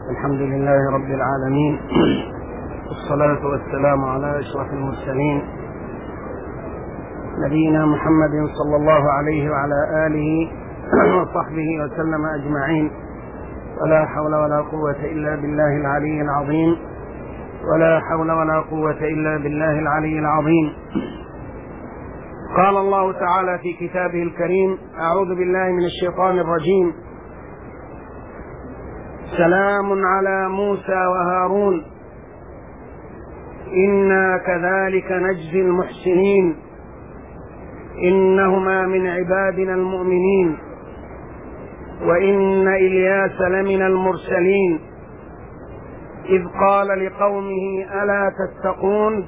الحمد لله رب العالمين، والصلاة والسلام على أشرف المرسلين نبينا محمد صلى الله عليه وعلى آله وصحبه وسلم أجمعين. ولا حول ولا قوة إلا بالله العلي العظيم، ولا حول ولا قوة إلا بالله العلي العظيم. قال الله تعالى في كتابه الكريم: أعوذ بالله من الشيطان الرجيم. سلام على موسى وهارون إنا كذلك نجزي المحسنين إنهما من عبادنا المؤمنين وإن إلياس لمن المرسلين إذ قال لقومه ألا تتقون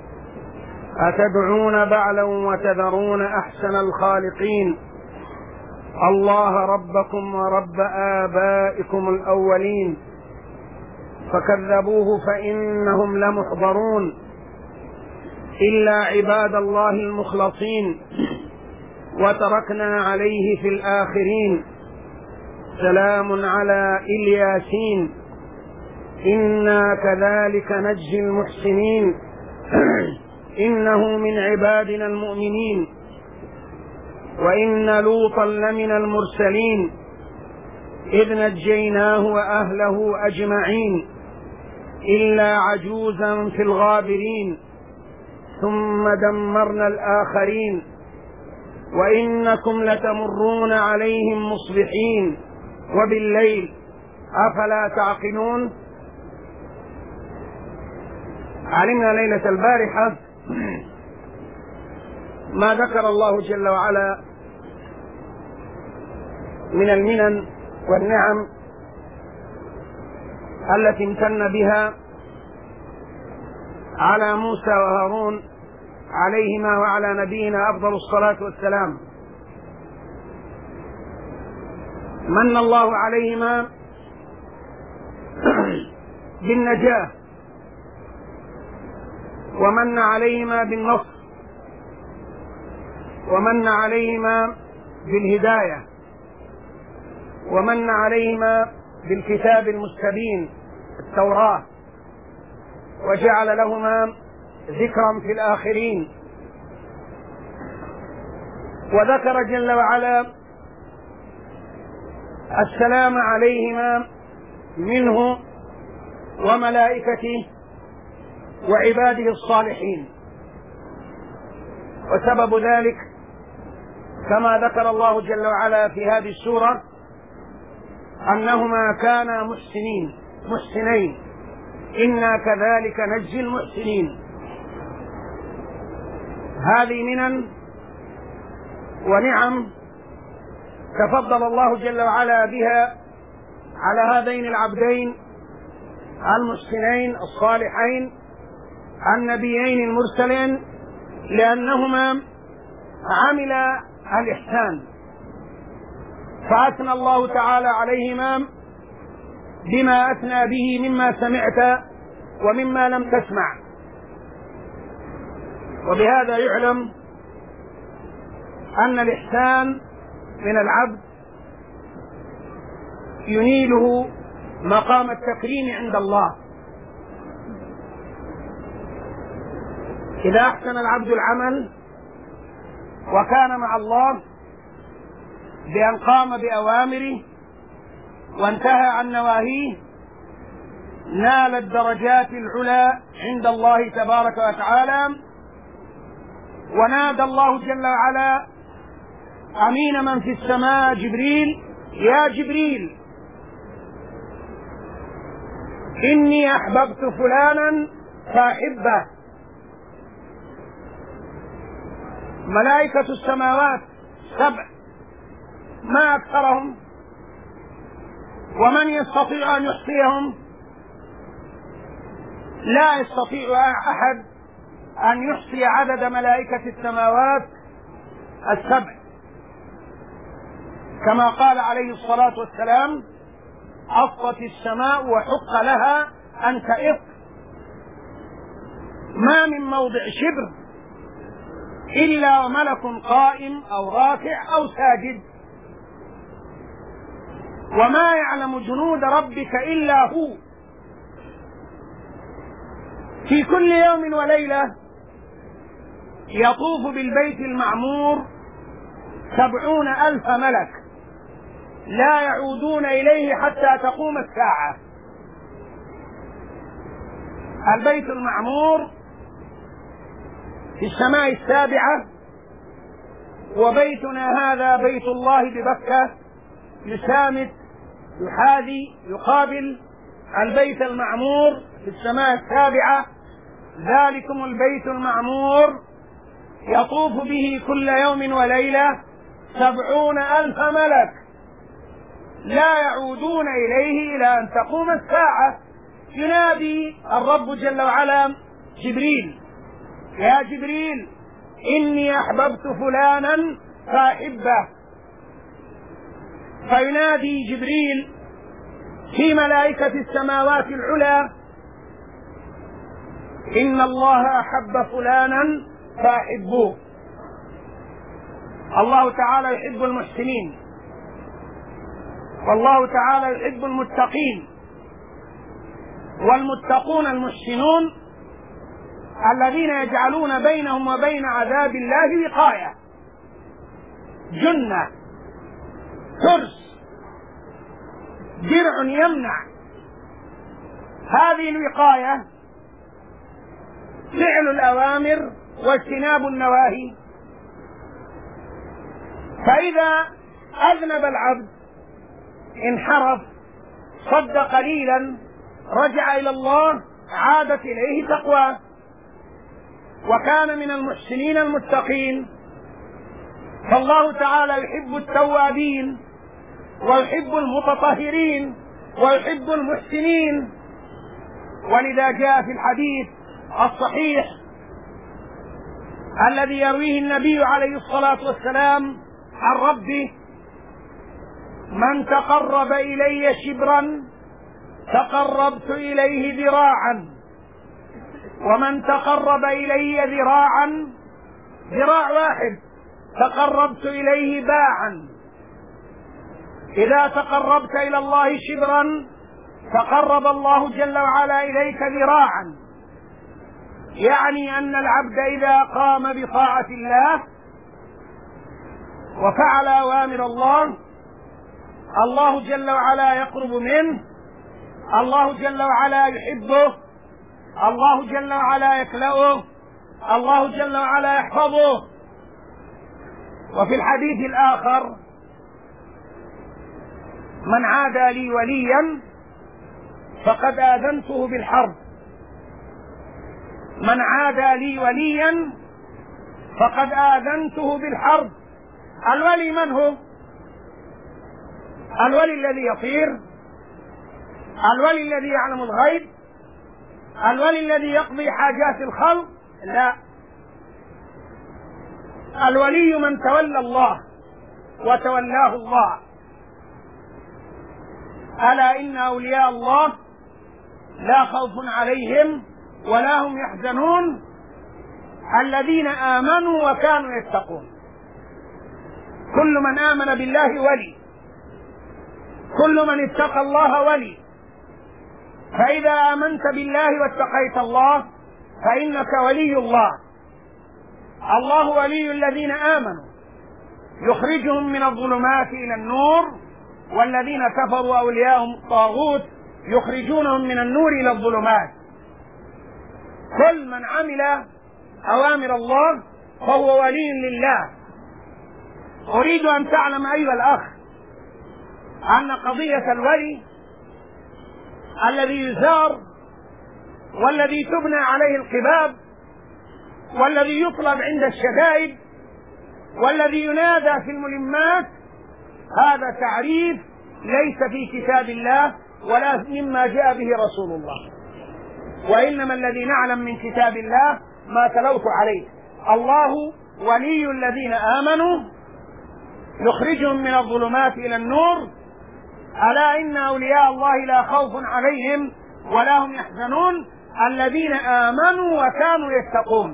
أتدعون بعلا وتذرون أحسن الخالقين الله ربكم ورب آبائكم الأولين فكذبوه فإنهم لمحضرون إلا عباد الله المخلصين وتركنا عليه في الآخرين سلام على الياسين إنا كذلك نجزي المحسنين إنه من عبادنا المؤمنين وإن لوطا لمن المرسلين إذ نجيناه وأهله أجمعين إلا عجوزا في الغابرين ثم دمرنا الآخرين وإنكم لتمرون عليهم مصبحين وبالليل أفلا تعقلون. علمنا ليلة البارحة ما ذكر الله جل وعلا من المنن والنعم التي امتن بها على موسى وهارون عليهما وعلى نبينا أفضل الصلاة والسلام. من الله عليهما بالنجاة، ومن عليهما بالنصر، ومن عليهما بالهداية، ومن عليهما بالكتاب المستبين التوراة، وجعل لهما ذكرا في الآخرين. وذكر جل وعلا السلام عليهما منه وملائكته وعباده الصالحين. وسبب ذلك كما ذكر الله جل وعلا في هذه السورة أنهما كانا محسنين إنا كذلك نجزي المحسنين. هذه منن ونعم تفضل الله جل وعلا بها على هذين العبدين المحسنين الصالحين النبيين المرسلين، لأنهما عملا الإحسان، فأثنى الله تعالى عليهما بما أثنى به مما سمعت ومما لم تسمع. وبهذا يعلم أن الإحسان من العبد ينيله مقام التكريم عند الله. إذا أحسن العبد العمل وكان مع الله بأن قام بأوامره وانتهى عن نواهيه نال الدرجات العلى عند الله تبارك وتعالى. ونادى الله جل وعلا أمين من في السماء جبريل: يا جبريل إني أحببت فلانا فأحبه. ملائكة السماوات 7 ما أكثرهم، ومن يستطيع أن يحصيهم؟ لا يستطيع أحد أن يحصي عدد ملائكة السماوات 7، كما قال عليه الصلاة والسلام: أصت السماء وحق لها أن تئق. ما من موضع شبر إلا وملك قائم أو راكع أو ساجد. وما يعلم جنود ربك إلا هو. في كل يوم وليلة يطوف بالبيت المعمور 70,000 ملك لا يعودون إليه حتى تقوم الساعة. البيت المعمور في السماء السابعة، وبيتنا هذا بيت الله ببكة يسامت يحاذي يقابل البيت المعمور في السماء السابعة. ذلكم البيت المعمور يطوف به كل يوم وليلة 70,000 ملك لا يعودون إليه إلى أن تقوم الساعة. ينادي الرب جل وعلا جبريل: يا جبريل إني أحببت فلانا فأحبه. فينادي جبريل في ملائكة السماوات العلى: إن الله أحب فلانا فأحبوه. الله تعالى يحب المحسنين، والله تعالى يحب المتقين، والمتقون المحسنون الذين يجعلون بينهم وبين عذاب الله وقاية، جنة، ترس، درع يمنع. هذه الوقاية فعل الأوامر واجتناب النواهي. فإذا أذنب العبد انحرف صد قليلا رجع إلى الله عادت إليه تقواه، وكان من المحسنين المتقين. فالله تعالى يحب التوابين ويحب المتطهرين ويحب المحسنين. ولذا جاء في الحديث الصحيح الذي يرويه النبي عليه الصلاة والسلام عن ربه: من تقرب إلي شبرا تقربت إليه ذراعا، ومن تقرب إلي ذراعا، ذراع واحد، تقربت إليه باعا. إذا تقربت إلى الله شبرا تقرب الله جل وعلا إليك ذراعا. يعني أن العبد إذا قام بطاعة الله وفعل أوامر الله، الله جل وعلا يقرب منه، الله جل وعلا يحبه، الله جل وعلا يكلأه، الله جل وعلا يحفظه. وفي الحديث الآخر: من عادى لي وليا فقد آذنته بالحرب. من عادى لي وليا فقد آذنته بالحرب. الولي من هو؟ الولي الذي يطير، الولي الذي يعلم الغيب، الولي الذي يقضي حاجات الخلق؟ لا، الولي من تولى الله وتولاه الله. ألا إن أولياء الله لا خوف عليهم ولا هم يحزنون الذين آمنوا وكانوا يتقون. كل من آمن بالله ولي، كل من اتقى الله ولي. فإذا آمنت بالله واتقيت الله فإنك ولي الله. الله ولي الذين آمنوا يخرجهم من الظلمات إلى النور، والذين كفروا أولياءهم الطاغوت يخرجونهم من النور إلى الظلمات. كل من عمل أوامر الله فهو ولي لله. أريد أن تعلم أيها الأخ أن قضية الولي الذي يزار والذي تبنى عليه القباب والذي يطلب عند الشدائد والذي ينادى في الملمات، هذا تعريف ليس في كتاب الله ولا مما جاء به رسول الله، وإنما الذي نعلم من كتاب الله ما تلوت عليه. الله ولي الذين آمنوا يخرجهم من الظلمات إلى النور. ألا إن أولياء الله لا خوف عليهم ولا هم يحزنون الذين آمنوا وكانوا يتقون.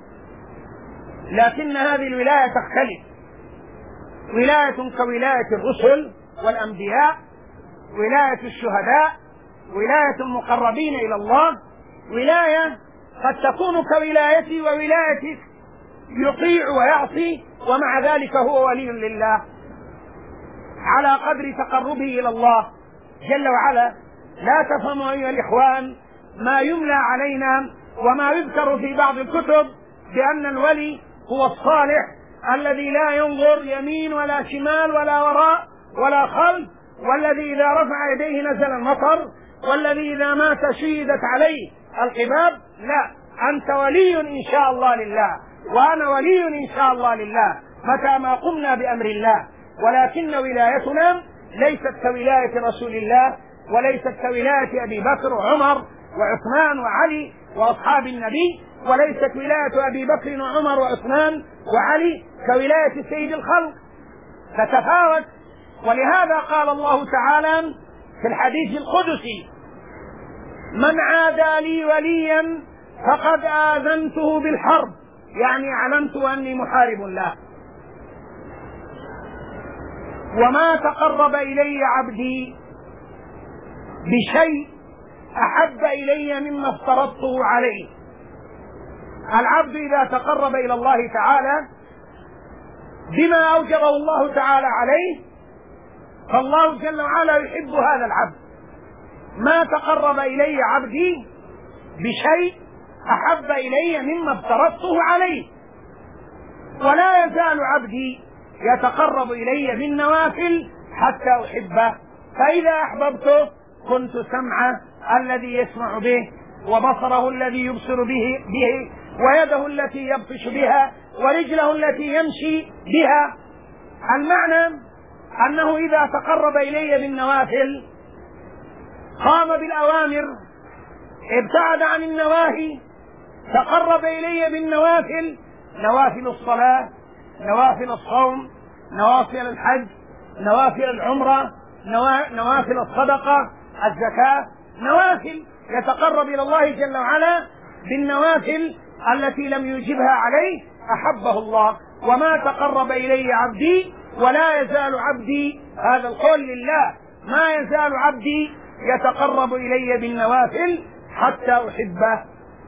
لكن هذه الولاية تختلف، ولاية كولاية الرسل والأنبياء، ولاية الشهداء، ولاية المقربين إلى الله، ولاية قد تكون كولايتي وولايتك، يطيع ويعصي ومع ذلك هو ولي لله على قدر تقربه إلى الله جل وعلا. لا تفهموا أيها الإخوان ما يملى علينا وما يذكر في بعض الكتب بأن الولي هو الصالح الذي لا ينظر يمين ولا شمال ولا وراء ولا خلف، والذي إذا رفع يديه نزل المطر، والذي إذا مات شيدت عليه القباب. لا، أنت ولي إن شاء الله لله، وأنا ولي إن شاء الله لله متى ما قمنا بأمر الله، ولكن ولايتنا ليست كولاية رسول الله، وليست كولاية أبي بكر وعمر وعثمان وعلي وأصحاب النبي، وليست ولاية أبي بكر وعمر وعثمان وعلي كولاية سيد الخلق، تتفاوت. ولهذا قال الله تعالى في الحديث القدسي: من عادى لي وليا فقد آذنته بالحرب، يعني أعلنت أني محارب له. وما تقرب إلي عبدي بشيء أحب إلي مما افترضته عليه. العبد إذا تقرب إلى الله تعالى بما أوجبه الله تعالى عليه فالله جل وعلا يحب هذا العبد. ما تقرب إلي عبدي بشيء أحب إلي مما افترضته عليه. ولا يزال عبدي يتقرب إلي بالنوافل حتى أحبه، فإذا أحببته كنت سمعه الذي يسمع به، وبصره الذي يبصر به، ويده التي يبطش بها، ورجله التي يمشي بها. المعنى أنه إذا تقرب إلي بالنوافل قام بالأوامر، ابتعد عن النواهي، تقرب إلي بالنوافل، نوافل الصلاة، نوافل الصوم، نوافل الحج، نوافل العمرة، نوافل الصدقة، الزكاة، نوافل يتقرب إلى الله جل وعلا بالنوافل التي لم يجبها عليه أحبه الله. وما تقرب إلي عبدي، ولا يزال عبدي، هذا القول لله، ما يزال عبدي يتقرب إلي بالنوافل حتى أحبه.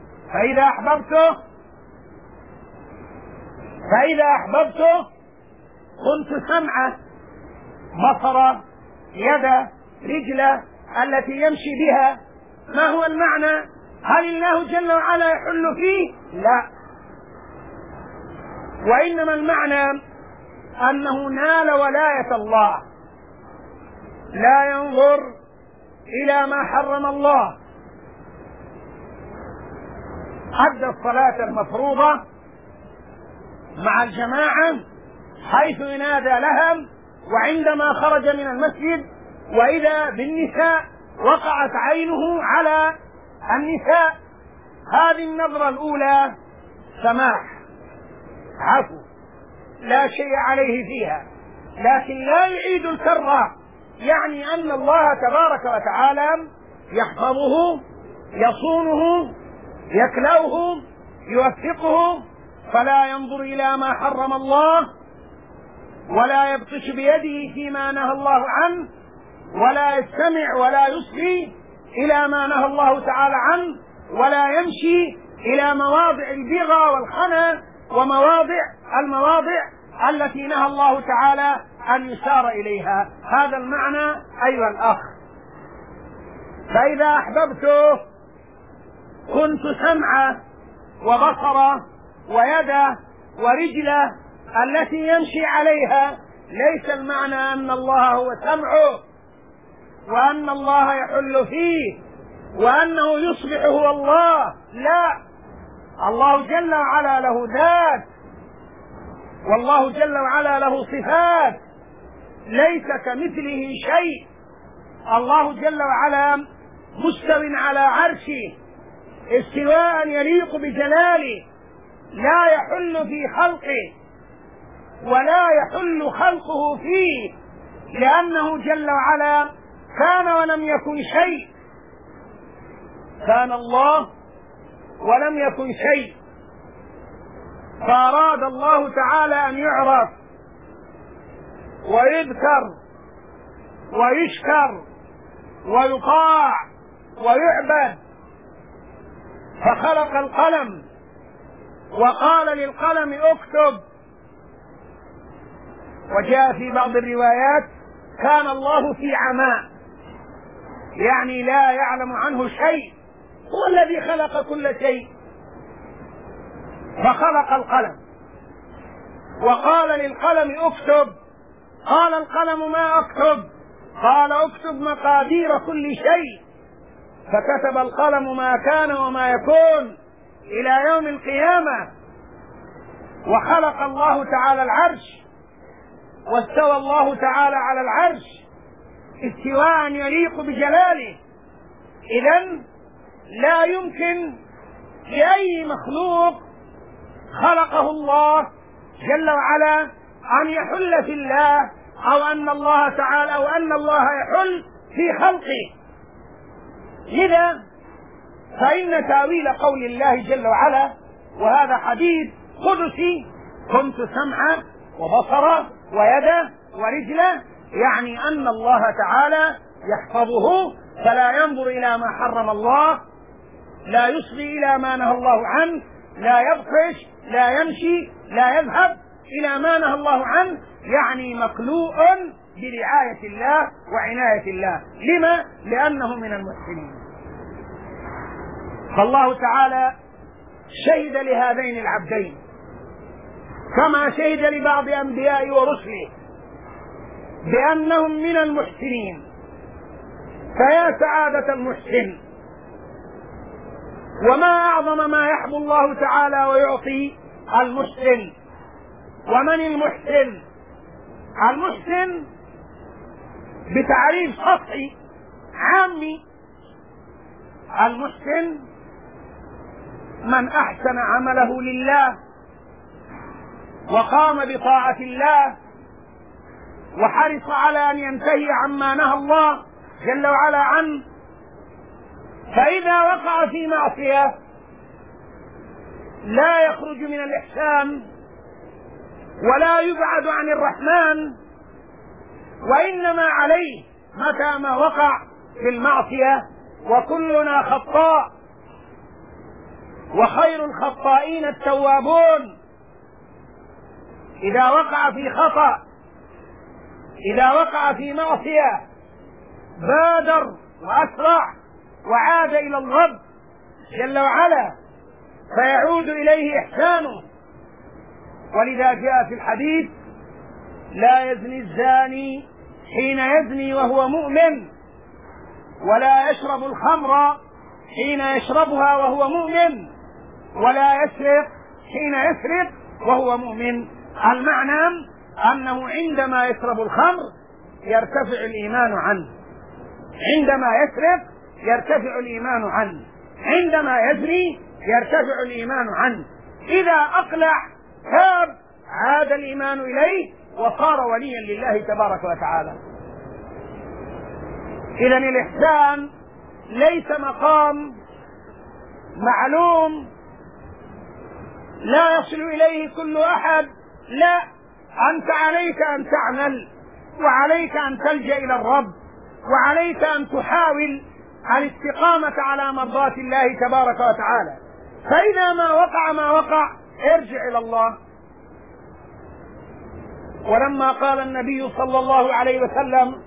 فإذا أحببته كنت سمعه، بصره، يده، رجله التي يمشي بها. ما هو المعنى؟ هل الله جل وعلا يحل فيه؟ لا، وإنما المعنى أنه نال ولاية الله، لا ينظر إلى ما حرم الله، أدى الصلاة المفروضة مع الجماعة حيث ينادى لها، وعندما خرج من المسجد وإذا بالنساء وقعت عينه على النساء. هذه النظرة الأولى سماح، عفو، لا شيء عليه فيها، لكن لا يعيد الكرة، يعني أن الله تبارك وتعالى يحفظه، يصونه، يكلوه، يوفقه، فلا ينظر إلى ما حرم الله، ولا يبطش بيده فيما نهى الله عنه، ولا يستمع ولا يصغي إلى ما نهى الله تعالى عنه، ولا يمشي إلى مواضع البغى والخنا المواضع التي نهى الله تعالى أن يسار إليها. هذا المعنى أيها الأخ. فإذا أحببته كنت سمعه وبصره ويده ورجله التي يمشي عليها. ليس المعنى أن الله هو سمعه، وأن الله يحل فيه، وأنه يصبح هو الله. لا، الله جل وعلا له ذات، والله جل وعلا له صفات ليس كمثله شيء. الله جل وعلا مستو على عرشه استواء يليق بجلاله، لا يحل في خلقه ولا يحل خلقه فيه، لأنه جل وعلا كان ولم يكن شيء، كان الله ولم يكن شيء، فأراد الله تعالى أن يعرف ويذكر ويشكر ويطاع ويعبد، فخلق القلم وقال للقلم اكتب. وجاء في بعض الروايات كان الله في عماء، يعني لا يعلم عنه شيء، هو الذي خلق كل شيء. فخلق القلم وقال للقلم اكتب، قال القلم ما اكتب؟ قال اكتب مقادير كل شيء. فكتب القلم ما كان وما يكون إلى يوم القيامة. وخلق الله تعالى العرش، واستوى الله تعالى على العرش استواء يليق بجلاله. إذن لا يمكن لأي مخلوق خلقه الله جل وعلا أن يحل في الله، أو أن الله تعالى أو أن الله يحل في خلقه. لذا فإن تأويل قول الله جل وعلا، وهذا حديث قدسي: كنت سمعا وبصرا ويدا ورجلا، يعني أن الله تعالى يحفظه فلا ينظر إلى ما حرم الله، لا يصغي إلى ما نهى الله عنه، لا يبطش، لا يمشي، لا يذهب إلى ما نهى الله عنه، يعني مكلوء برعاية الله وعناية الله. لما؟ لأنه من المحسنين. فالله تعالى شهد لهذين العبدين كما شهد لبعض أنبيائه ورسله بأنهم من المحسنين. فيا سعادة المحسن، وما أعظم ما يحب الله تعالى ويعطي المحسن. ومن المحسن؟ المحسن بتعريف سطحي عامي: المحسن من أحسن عمله لله وقام بطاعة الله وحرص على أن ينتهي عما نهى الله جل وعلا عنه. فإذا وقع في معصية لا يخرج من الإحسان ولا يبعد عن الرحمن، وإنما عليه متى ما وقع في المعصية، وكلنا خطاء وخير الخطائين التوابون. إذا وقع في خطأ، إذا وقع في معصية، بادر وأسرع وعاد إلى الرب جل وعلا فيعود إليه إحسانه. ولذا جاء في الحديث: لا يزني الزاني حين يزني وهو مؤمن، ولا يشرب الخمر حين يشربها وهو مؤمن، ولا يسرق حين يسرق وهو مؤمن. المعنى أنه عندما يشرب الخمر يرتفع الإيمان عنه، عندما يسرق يرتفع الإيمان عنه، عندما يزني يرتفع الإيمان عنه. إذا أقلع تاب عاد الإيمان إليه وصار وليا لله تبارك وتعالى. إذن الإحسان ليس مقام معلوم لا يصل إليه كل أحد، لا، أنت عليك أن تعمل، وعليك أن تلجأ إلى الرب، وعليك أن تحاول الاستقامة على مرضاة الله تبارك وتعالى. فإذا ما وقع ارجع إلى الله. ولما قال النبي صلى الله عليه وسلم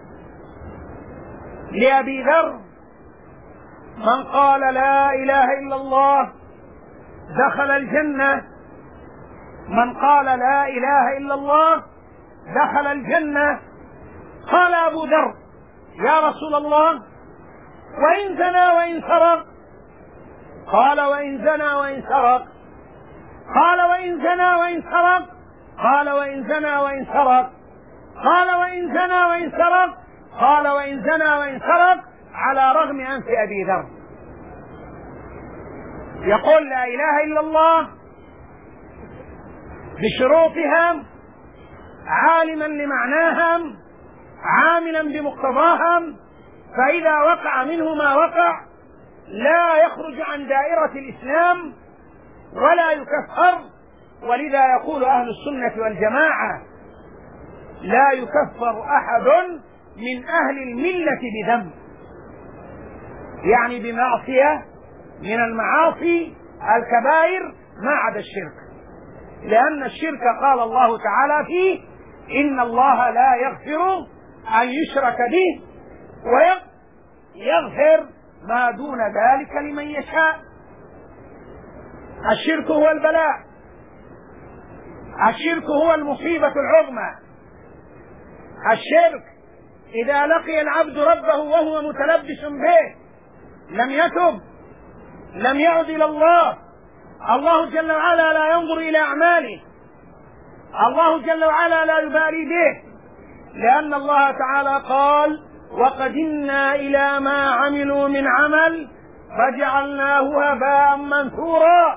لأبي ذر: من قال لا إله إلا الله دخل الجنة، من قال لا إله إلا الله دخل الجنة. قال أبو ذر: يا رسول الله، وإن زنى وإن سرق؟ قال: وإن زنى وإن سرق. قال: وإن زنى وإن سرق؟ قال: وإن زنى وإن سرق. قال: وإن زنى وإن سرق؟ قال: وإن زنى وإن سرق، على رغم أنف أبي ذر. يقول لا إله إلا الله بشروطها، عالما لمعناها، عاملا بمقتضاها، فإذا وقع منه ما وقع لا يخرج عن دائرة الإسلام ولا يكفر. ولذا يقول أهل السنة والجماعة: لا يكفر أحد من أهل الملة بذنب. يعني بمعصية من المعاصي الكبائر ما عدا الشرك، لأن الشرك قال الله تعالى فيه: إن الله لا يغفر أن يشرك به ويغفر ما دون ذلك لمن يشاء. الشرك هو البلاء، الشرك هو المصيبة العظمى. الشرك إذا لقي العبد ربه وهو متلبس به لم يتب، لم يعد إلى الله. الله جل وعلا لا ينظر إلى أعماله، الله جل وعلا لا يبالي به، لأن الله تعالى قال: وقدمنا إلى ما عملوا من عمل فجعلناه هباء منثورا.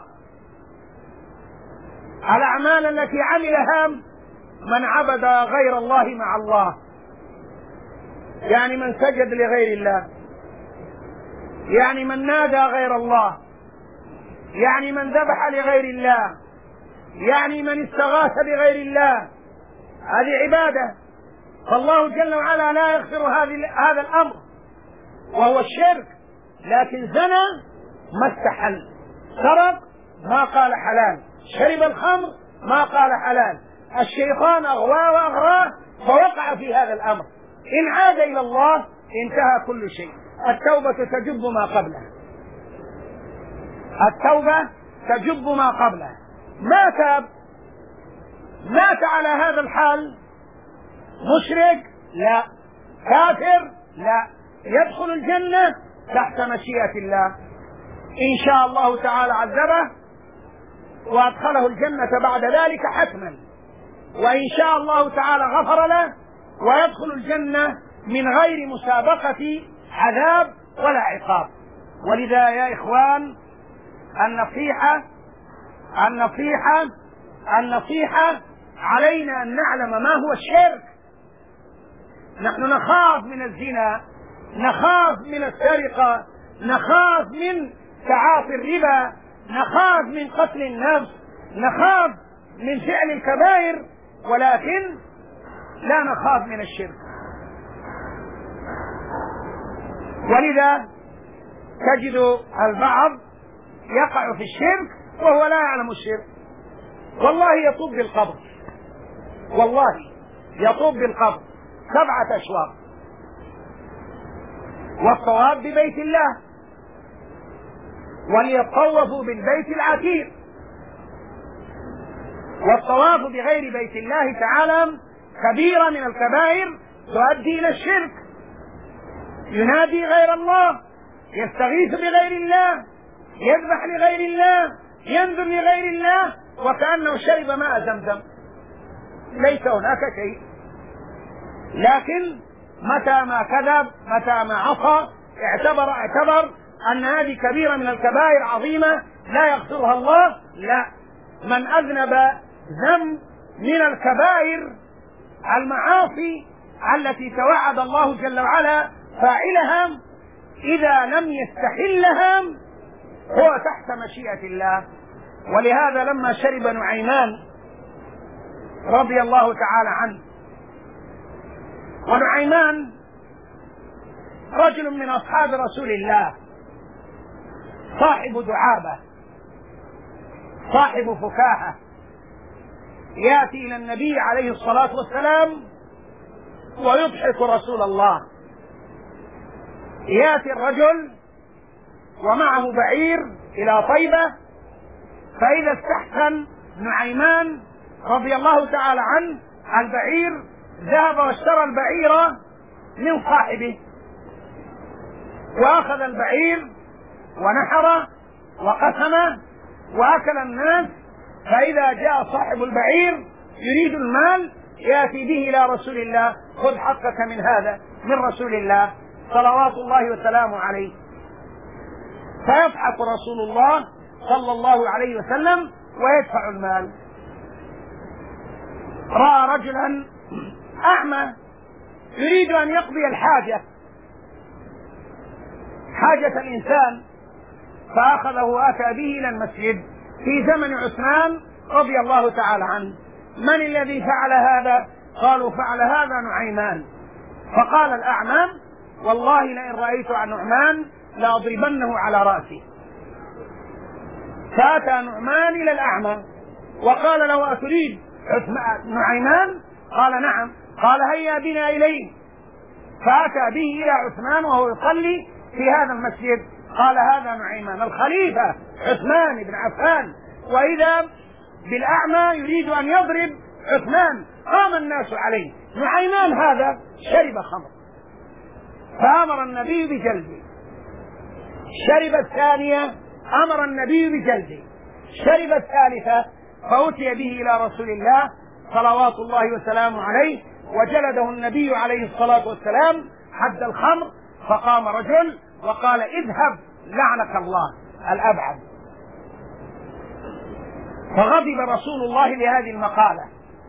الأعمال التي عملها من عبد غير الله مع الله، يعني من سجد لغير الله، يعني من نادى غير الله، يعني من ذبح لغير الله، يعني من استغاث بغير الله، هذه عبادة. فالله جل وعلا لا يغفر هذا الأمر وهو الشرك. لكن زنى ما استحل، سرق ما قال حلال، شرب الخمر ما قال حلال، الشيطان أغواه وأغراه فوقع في هذا الأمر. إن عاد إلى الله انتهى كل شيء. التوبة تجب ما قبلها، التوبة تجب ما قبلها. ما تاب، مات على هذا الحال، مشرك لا، كافر لا، يدخل الجنة تحت مشيئة الله. إن شاء الله تعالى عذبه وأدخله الجنة بعد ذلك حتما، وإن شاء الله تعالى غفر له ويدخل الجنة من غير مسابقة عذاب ولا عقاب. ولذا يا إخوان، النصيحة علينا أن نعلم ما هو الشرك. نحن نخاف من الزنا، نخاف من السرقة، نخاف من تعاطي الربا، نخاف من قتل النفس، نخاف من فعل الكبائر، ولكن لا نخاف من الشرك. ولذا تجد البعض يقع في الشرك وهو لا يعلم الشرك. والله يطوف بالقبر، والله يطوف بالقبر 7 أشواط، والطواف ببيت الله، وليطوفوا بالبيت العتيق. والطواف بغير بيت الله تعالى كبيرة من الكبائر تؤدي إلى الشرك. ينادي غير الله، يستغيث بغير الله، يذبح لغير الله، ينذر لغير الله، وكأنه شرب ماء زمزم، ليس هناك شيء. لكن متى ما كذب، متى ما عصى، اعتبر أن هذه كبيرة من الكبائر عظيمة لا يغفرها الله. لا، من أذنب ذنب من الكبائر المعاصي التي توعد الله جل وعلا فاعلها إذا لم يستحلها هو تحت مشيئة الله. ولهذا لما شرب نعيمان رضي الله تعالى عنه، ونعيمان رجل من أصحاب رسول الله، صاحب دعابة، صاحب فكاهة، يأتي إلى النبي عليه الصلاة والسلام ويضحك رسول الله. يأتي الرجل ومعه بعير إلى طيبة، فإذا استحسن نعيمان رضي الله تعالى عنه البعير ذهب واشترى البعير من صاحبه، وأخذ البعير ونحره وقسمه وأكل الناس. فإذا جاء صاحب البعير يريد المال يأتي به إلى رسول الله: خذ حقك من هذا، من رسول الله صلوات الله وسلامه عليه. فيضحك رسول الله صلى الله عليه وسلم ويدفع المال. رأى رجلا أعمى يريد أن يقضي حاجة الإنسان، فأخذه وأتى به إلى المسجد في زمن عثمان رضي الله تعالى عنه. من الذي فعل هذا؟ قالوا فعل هذا نعيمان. فقال الأعمى: والله لئن رأيت عن نعمان لأضربنه على رأسي. فأتى نعمان إلى الأعمى وقال له: أتريد نعيمان؟ قال: نعم. قال: هيا بنا إليه. فأتى به إلى عثمان وهو يصلي في هذا المسجد. قال: هذا نعيمان الخليفة عثمان بن عفان. وإذا بالأعمى يريد أن يضرب عثمان. قام الناس عليه. نعيمان هذا شرب خمر فأمر النبي بجلده. شرب الثانية أمر النبي بجلده. شرب الثالثة فأتي به إلى رسول الله صلوات الله وسلامه عليه وجلده النبي عليه الصلاة والسلام حد الخمر. فقام رجل وقال: اذهب لعنك الله الأبعد. فغضب رسول الله لهذه المقالة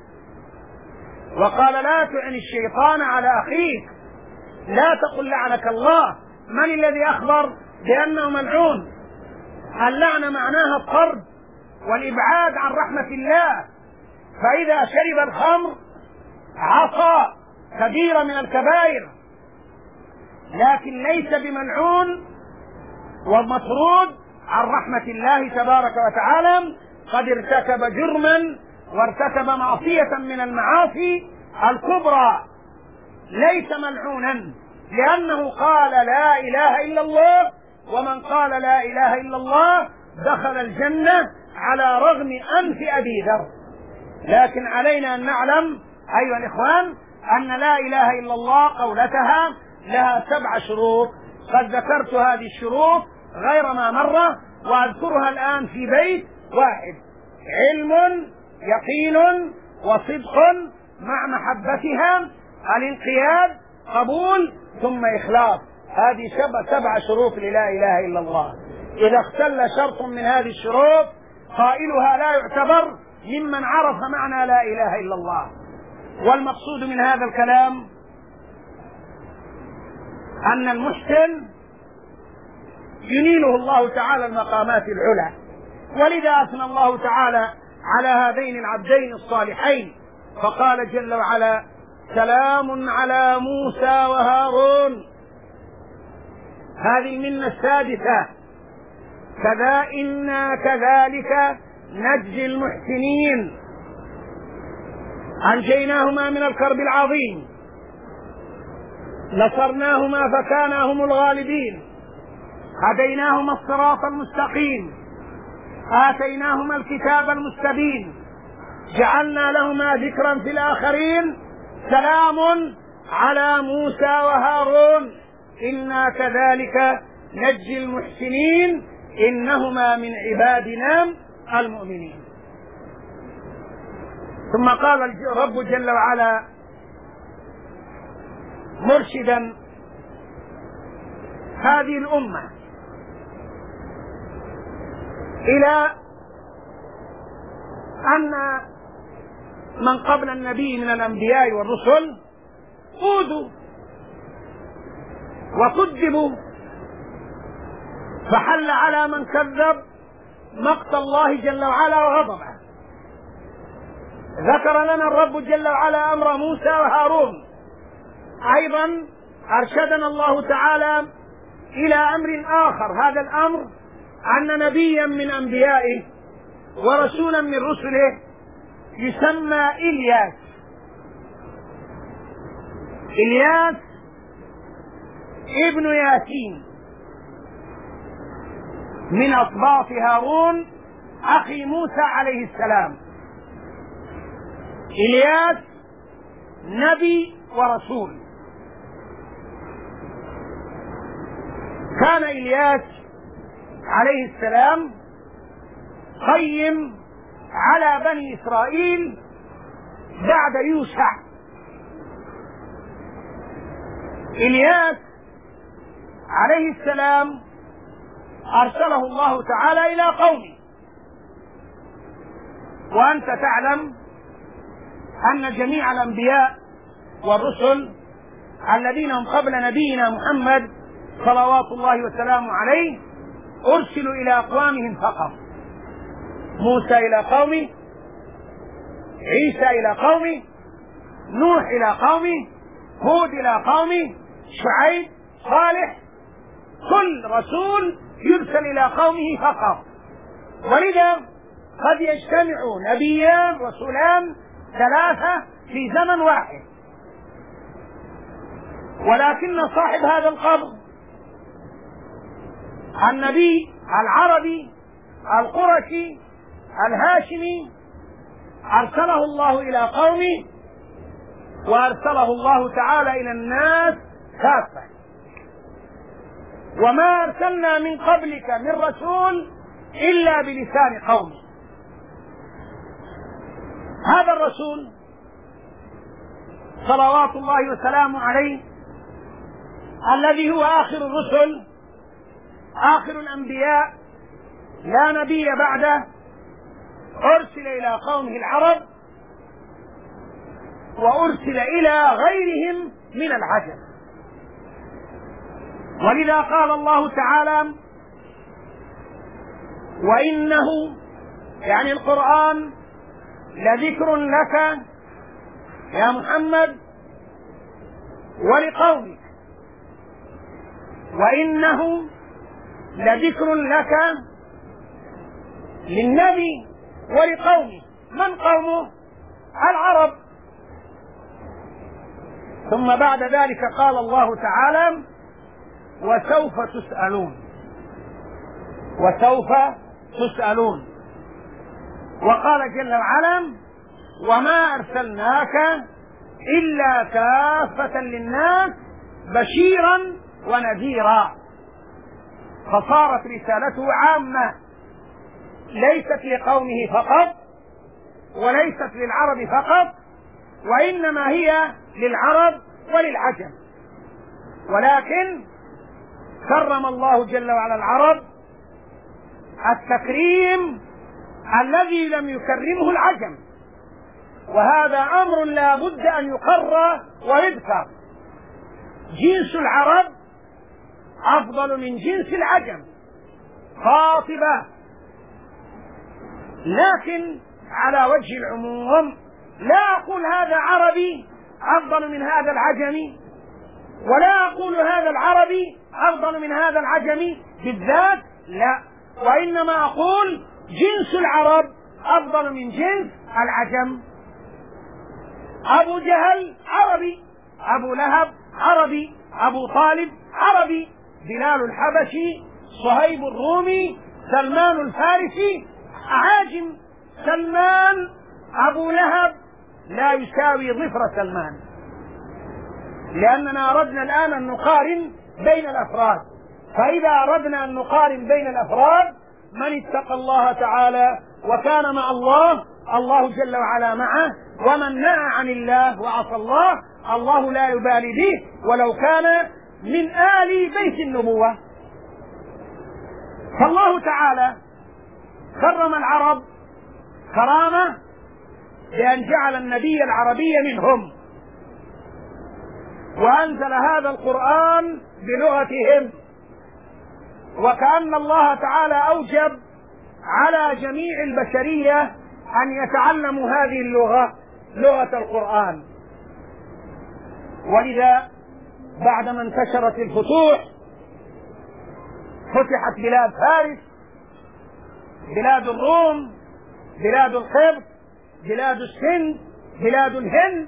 وقال: لا تعن الشيطان على أخيك، لا تقل لعنك الله. من الذي أخبر بأنه ملعون؟ اللعنة معناها الطرد والإبعاد عن رحمة الله. فإذا شرب الخمر عصى كبيرة من الكبائر، لكن ليس بملعون ومطرود عن رحمة الله تبارك وتعالى. قد ارتكب جرما وارتكب معصية من المعاصي الكبرى، ليس ملعونا لأنه قال لا إله إلا الله، ومن قال لا إله إلا الله دخل الجنة على رغم أنف أبي ذر. لكن علينا أن نعلم أيها الإخوان أن لا إله إلا الله قولتها لها 7 شروط. قد ذكرت هذه الشروط غير ما مرة وأذكرها الآن في بيت واحد: علم، يقين، وصدق مع محبتها، الانقياد، قبول، ثم إخلاص. هذه 7 شروط للا إله إلا الله. إذا اختل شرط من هذه الشروط قائلها لا يعتبر ممن عرف معنى لا إله إلا الله. والمقصود من هذا الكلام أن المحسن ينيله الله تعالى المقامات العلى، ولذا أثنى الله تعالى على هذين العبدين الصالحين فقال جل وعلا: سلام على موسى وهارون. هذه المنة السادسة: إنا كذلك نجزي المحسنين. أنجيناهما من الكرب العظيم، نصرناهما فكانا هم الغالبين، هديناهما الصراط المستقيم، آتيناهما الكتاب المستبين، جعلنا لهما ذكرا في الآخرين. سلام على موسى وهارون إنا كذلك نجزي المحسنين إنهما من عبادنا المؤمنين. ثم قال الرب جل وعلا مرشدا هذه الأمة إلى أن من قبل النبي من الأنبياء والرسل أوذوا وكذبوا، فحل على من كذب مقت الله جل وعلا وغضبه. ذكر لنا الرب جل وعلا أمر موسى وهارون. أيضا أرشدنا الله تعالى إلى أمر آخر، هذا الأمر أن نبيا من أنبيائه ورسولا من رسله يسمى إلياس. إلياس ابن ياسين من أصباط هارون أخي موسى عليه السلام. إلياس نبي ورسول. كان إلياس عليه السلام قيم على بني إسرائيل بعد يوشع. إلياس عليه السلام أرسله الله تعالى إلى قومه، وأنت تعلم أن جميع الأنبياء والرسل الذين هم قبل نبينا محمد صلوات الله وسلامه عليه أرسلوا إلى أقوامهم فقط. موسى إلى قومه، عيسى إلى قومه، نوح إلى قومه، هود إلى قومه، شعيب، صالح، كل رسول يرسل إلى قومه فقط، ولذا قد يجتمع نبيان رسولان ثلاثة في زمن واحد، ولكن صاحب هذا القبر النبي العربي القرشي الهاشمي أرسله الله إلى قومه، وأرسله الله تعالى إلى الناس كافة. وما أرسلنا من قبلك من رسول إلا بلسان قومه. هذا الرسول صلوات الله وسلامه عليه الذي هو آخر الرسل آخر الأنبياء لا نبي بعده، أرسل إلى قومه العرب وأرسل إلى غيرهم من العجم. ولذا قال الله تعالى: وإنه يعني القرآن لذكر لك يا محمد ولقومك، وإنه لذكر لك للنبي ولقومه. من قومه؟ العرب. ثم بعد ذلك قال الله تعالى: وسوف تسألون، وسوف تسألون. وقال جل وعلا: وما أرسلناك إلا كافة للناس بشيرا ونذيرا. فصارت رسالته عامة، ليست لقومه فقط وليست للعرب فقط، وإنما هي للعرب وللعجم. ولكن كرم الله جل وعلا العرب التكريم الذي لم يكرمه العجم، وهذا أمر لا بد أن يقر ويذكر. جنس العرب أفضل من جنس العجم قاطبة، لكن على وجه العموم لا أقول هذا عربي أفضل من هذا العجمي، ولا أقول هذا العربي أفضل من هذا العجمي بالذات، لا، وإنما أقول جنس العرب أفضل من جنس العجم. أبو جهل عربي، أبو لهب عربي، أبو طالب عربي، بلال الحبشي، صهيب الرومي، سلمان الفارسي عاجم. سلمان أبو لهب لا يساوي ظفر سلمان، لأننا أردنا الآن أن نقارن بين الأفراد. فإذا أردنا أن نقارن بين الأفراد، من اتقى الله تعالى وكان مع الله، الله جل وعلا معه، ومن نهى عن الله وعصى الله، الله لا يبالي به ولو كان من آل بيت النبوة. فالله تعالى كرم العرب كرامة بأن جعل النبي العربي منهم، وأنزل هذا القرآن بلغتهم، وكأن الله تعالى أوجب على جميع البشرية أن يتعلموا هذه اللغة، لغة القرآن. ولذا بعدما انتشرت الفتوح فتحت بلاد فارس، بلاد الروم، بلاد القبط، بلاد السند، بلاد الهند.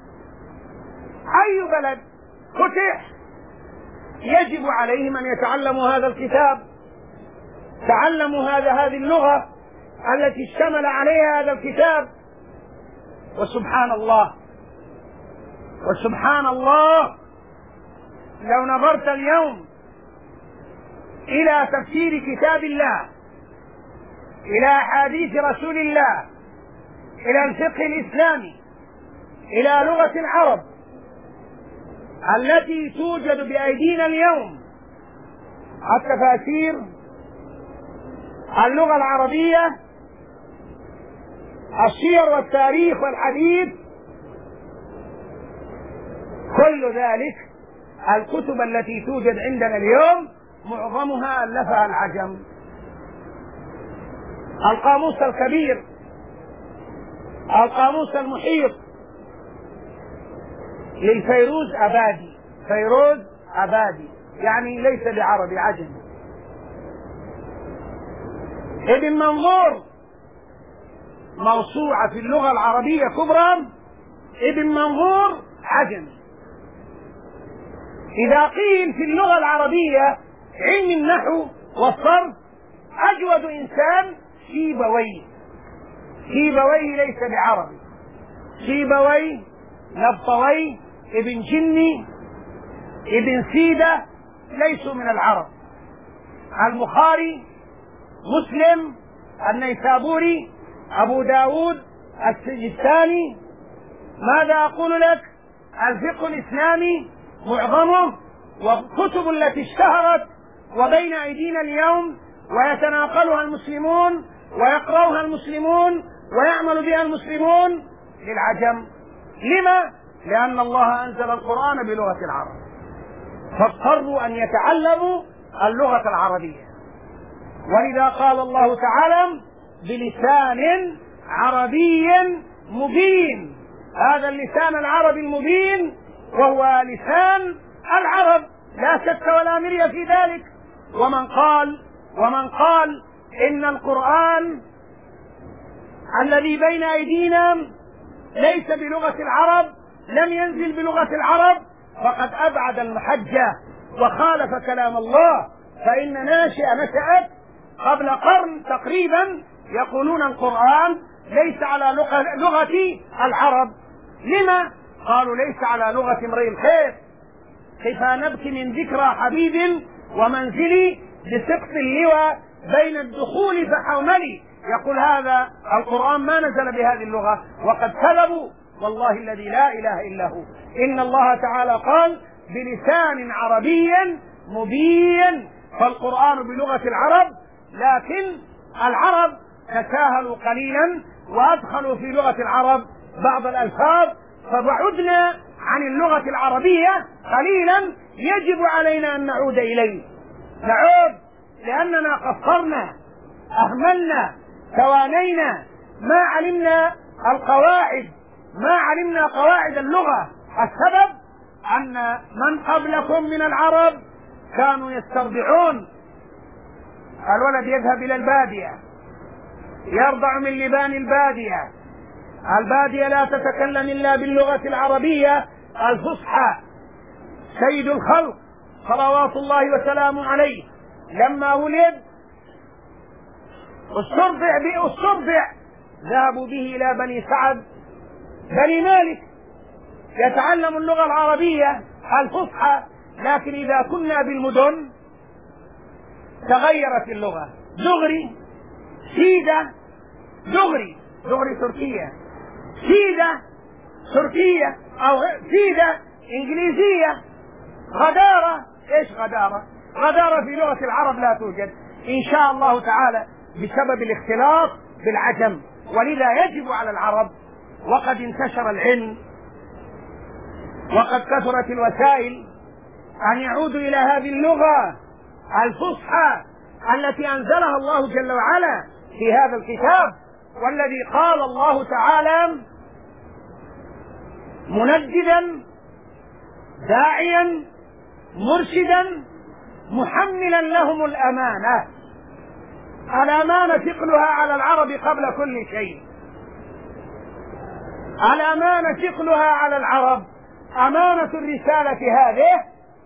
أي بلد فتح يجب عليهم أن يتعلموا هذا الكتاب، تعلموا هذه اللغة التي اشتمل عليها هذا الكتاب. وسبحان الله، وسبحان الله، لو نظرت اليوم إلى تفسير كتاب الله، إلى أحاديث رسول الله، إلى الفقه الإسلامي، إلى لغة العرب التي توجد بأيدينا اليوم، التفاسير، اللغة العربية، السير والتاريخ والحديث، كل ذلك الكتب التي توجد عندنا اليوم معظمها ألفها العجم. القاموس الكبير، القاموس المحيط للفيروز أبادي، فيروز أبادي يعني ليس بعربي، عجمي. ابن منظور موسوعة في اللغة العربية كبرى، ابن منظور عجمي. إذا قيل في اللغة العربية علم النحو والصرف أجود إنسان سيبويه. سيبويه ليس بعربي، سيبويه، نبطويه، ابن جني، ابن سيدة ليسوا من العرب. البخاري، مسلم، النيسابوري، أبو داود، السجستاني. ماذا أقول لك؟ الفقه الإسلامي معظمه والكتب التي اشتهرت وبين أيدينا اليوم ويتناقلها المسلمون ويقرأها المسلمون ويعمل بها المسلمون للعجم. لما؟ لأن الله أنزل القرآن بلغة العرب، فاضطروا أن يتعلموا اللغة العربية. ولذا قال الله تعالى بلسان عربي مبين. هذا اللسان العربي المبين وهو لسان العرب، لا شك ولا مرية في ذلك. ومن قال إن القرآن الذي بين أيدينا ليس بلغة العرب، لم ينزل بلغة العرب، فقد أبعد المحجة وخالف كلام الله. فإن ناشئة نشأت قبل قرن تقريبا يقولون القرآن ليس على لغة العرب. لما؟ قالوا ليس على لغة امرئ الخير. كيف نبكي من ذكرى حبيب ومنزلي بسقف اللواء بين الدخول فحوملي. يقول هذا القرآن ما نزل بهذه اللغة، وقد كذبوا والله الذي لا إله إلا هو. إن الله تعالى قال بلسان عربي مبين، فالقرآن بلغة العرب، لكن العرب تساهلوا قليلا وأدخلوا في لغة العرب بعض الألفاظ، فبعدنا عن اللغة العربية قليلا. يجب علينا أن نعود إليه، نعود، لأننا قصرنا، أهملنا، توانينا، ما علمنا القواعد، ما علمنا قواعد اللغة. السبب أن من قبلكم من العرب كانوا يسترضعون. الولد يذهب إلى البادية يرضع من لبان البادية. البادية لا تتكلم إلا باللغة العربية الفصحى. سيد الخلق صلوات الله وسلامه عليه لما ولد استرضع ذهبوا به إلى بني سعد بني مالك يتعلم اللغة العربية الفصحى. لكن إذا كنا بالمدن تغيرت اللغة. دغري، سيدة، دغري تركية، سيدة تركية أو سيدة إنجليزية. غدارة، إيش غدارة؟ غدارة في لغة العرب لا توجد إن شاء الله تعالى بسبب الاختلاط بالعجم. ولذا يجب على العرب، وقد انتشر العلم وقد كثرت الوسائل، أن يعودوا إلى هذه اللغة الفصحى التي أنزلها الله جل وعلا في هذا الكتاب، والذي قال الله تعالى منددا داعيا مرشدا محملا لهم الأمانة. الأمانة ثقلها على العرب قبل كل شيء. الأمانة ثقلها على العرب. أمانة الرسالة هذه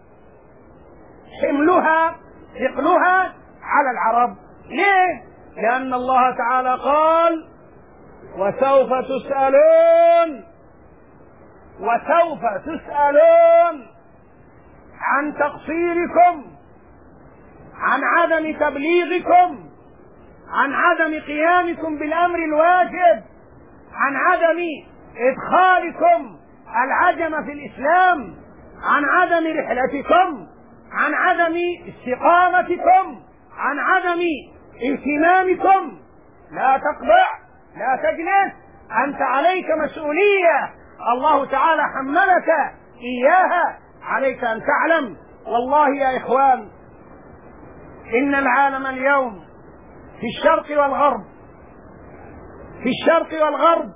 حملها ثقلها على العرب. ليه؟ لأن الله تعالى قال وسوف تسألون عن تقصيركم، عن عدم تبليغكم، عن عدم قيامكم بالأمر الواجب، عن عدم إدخالكم العجم في الإسلام، عن عدم رحلتكم، عن عدم استقامتكم، عن عدم اهتمامكم. لا تقبع، لا تجلس، أنت عليك مسؤولية الله تعالى حملك إياها، عليك أن تعلم. والله يا إخوان إن العالم اليوم في الشرق والغرب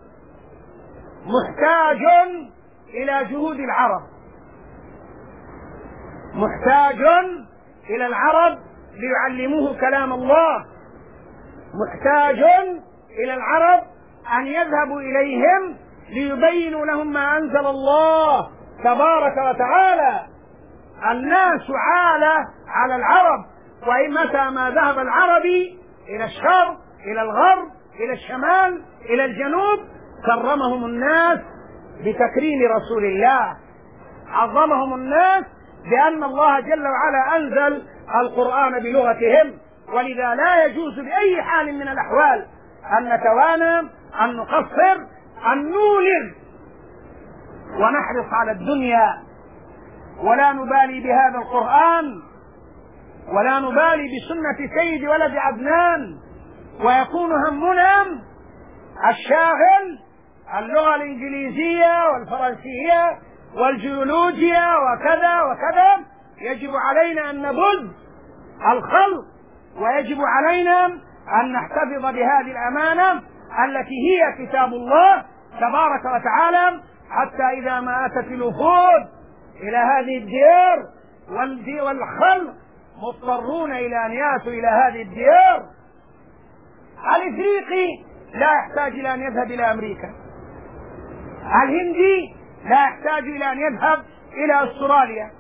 محتاج إلى جهود العرب. محتاج إلى العرب ليعلموه كلام الله، محتاج إلى العرب أن يذهبوا إليهم ليبينوا لهم ما أنزل الله تبارك وتعالى. الناس عالة على العرب، ومتى ما ذهب العربي إلى الشرق إلى الغرب إلى الشمال إلى الجنوب كرمهم الناس بتكريم رسول الله، عظمهم الناس بأن الله جل وعلا أنزل القرآن بلغتهم. ولذا لا يجوز بأي حال من الأحوال أن نتوانى، أن نقصر، أن نولد ونحرص على الدنيا ولا نبالي بهذا القرآن ولا نبالي بسنة سيد ولد عدنان، ويكون همنا الشاغل اللغة الإنجليزية والفرنسية والجيولوجيا وكذا وكذا. يجب علينا أن نبذ الخلق، ويجب علينا أن نحتفظ بهذه الأمانة التي هي كتاب الله تبارك وتعالى، حتى إذا ما أتت الوفود إلى هذه الديار والخلق مضطرون إلى أن يأتوا إلى هذه الديار. الإفريقي لا يحتاج إلى أن يذهب إلى أمريكا، الهندي لا يحتاج إلى أن يذهب إلى أستراليا،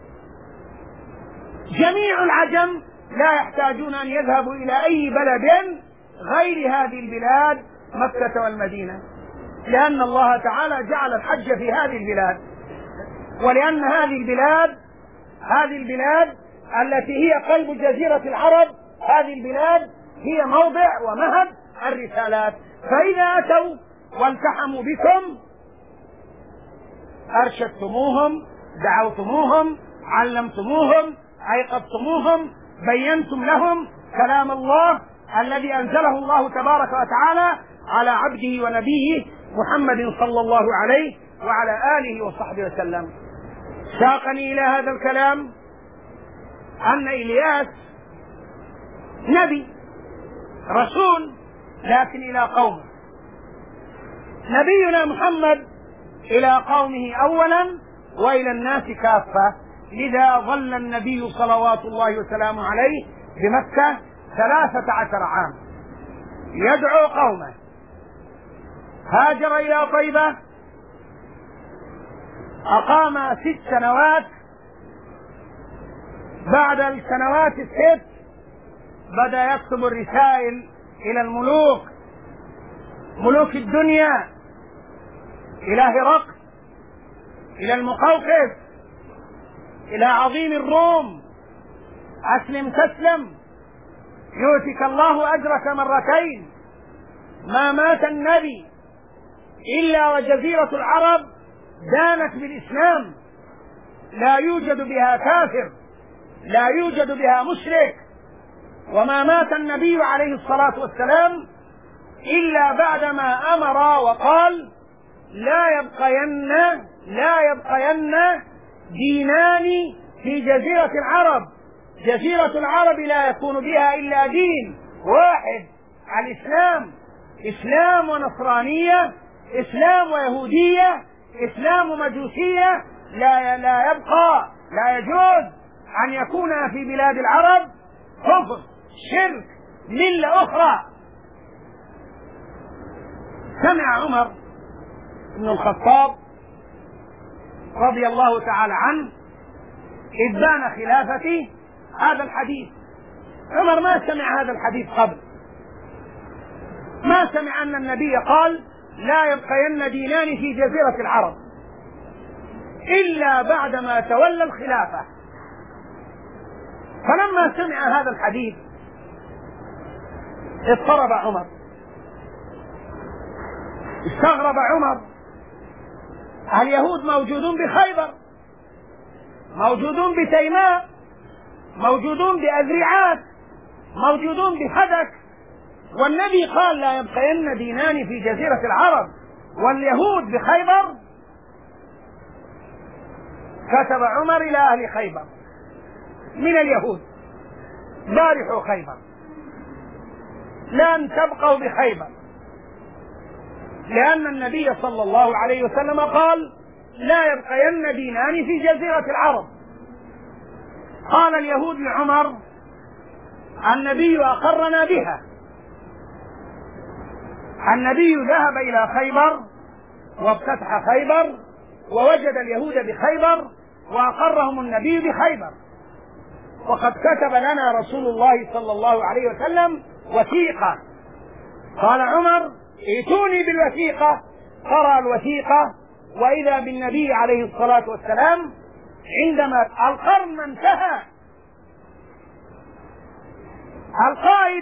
جميع العجم لا يحتاجون أن يذهبوا إلى أي بلد غير هذه البلاد مكة والمدينة، لأن الله تعالى جعل الحج في هذه البلاد، ولأن هذه البلاد التي هي قلب جزيرة العرب، هذه البلاد هي موضع ومهد الرسالات. فإذا أتوا والتحموا بكم أرشدتموهم، دعوتموهم، علمتموهم، أيقظتموهم، بينتم لهم كلام الله الذي أنزله الله تبارك وتعالى على عبده ونبيه محمد صلى الله عليه وعلى آله وصحبه وسلم. ساقني إلى هذا الكلام أن إلياس نبي رسول، لكن إلى قومه. نبينا محمد إلى قومه أولا وإلى الناس كافة، لذا ظل النبي صلوات الله وسلامه عليه بمكة 13 عام يدعو قومه. هاجر إلى طيبة، أقام 6 سنوات. بعد السنوات ال6 بدأ يكتب الرسائل إلى الملوك، ملوك الدنيا، إلى هرقل، إلى المقوقس، إلى عظيم الروم: أسلم تسلم، يؤتك الله أجرك مرتين. ما مات النبي إلا وجزيرة العرب دانت بالإسلام، لا يوجد بها كافر، لا يوجد بها مشرك. وما مات النبي عليه الصلاة والسلام إلا بعدما أمر وقال: لا يبقين دينان في جزيرة العرب. جزيرة العرب لا يكون بها إلا دين واحد، الإسلام، إسلام ونصرانية، إسلام ويهودية، إسلام ومجوسية. لا يبقى، لا يجوز أن يكون في بلاد العرب كفر، شرك، ملة أخرى. سمع عمر بن الخطاب رضي الله تعالى عنه إذ بان خلافته هذا الحديث. عمر ما سمع هذا الحديث قبل، ما سمع أن النبي قال: لا يبقين دينان في جزيرة العرب، إلا بعدما تولى الخلافة. فلما سمع هذا الحديث اضطرب عمر، استغرب عمر. اليهود موجودون بخيبر، موجودون بتيماء، موجودون بأذرعات، موجودون بفدك، والنبي قال: لا يبقين دينان في جزيرة العرب، واليهود بخيبر. كتب عمر إلى أهل خيبر من اليهود: بارحوا خيبر، لن تبقوا بخيبر، لأن النبي صلى الله عليه وسلم قال: لا يبقين دينان في جزيرة العرب. قال اليهود لعمر: النبي أقرنا بها، النبي ذهب إلى خيبر وافتتح خيبر ووجد اليهود بخيبر وأقرهم النبي بخيبر، وقد كتب لنا رسول الله صلى الله عليه وسلم وثيقة. قال عمر: ائتوني بالوثيقة. قرأ الوثيقة وإذا بالنبي عليه الصلاة والسلام عندما القرن انتهى. القائد